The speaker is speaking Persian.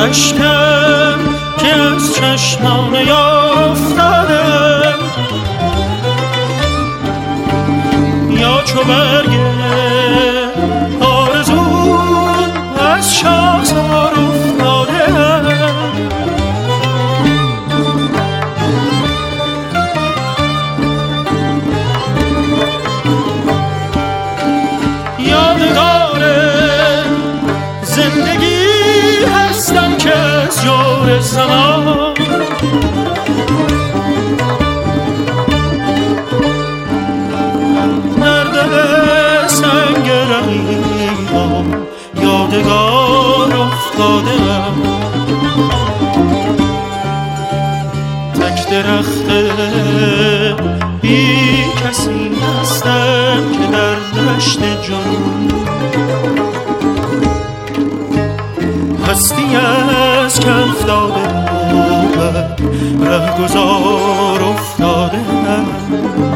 اشکم که از چشمان یار افتاده، یا چو برگ آرزو از شاخسار افتاده، یادگار زندگی هستم که از جور زمان در دل سنگ رقیبم یادگار افتادم. تک درخت بی کسی هستم که در دشت جنون هستی از کف داده رهگذار افتاده.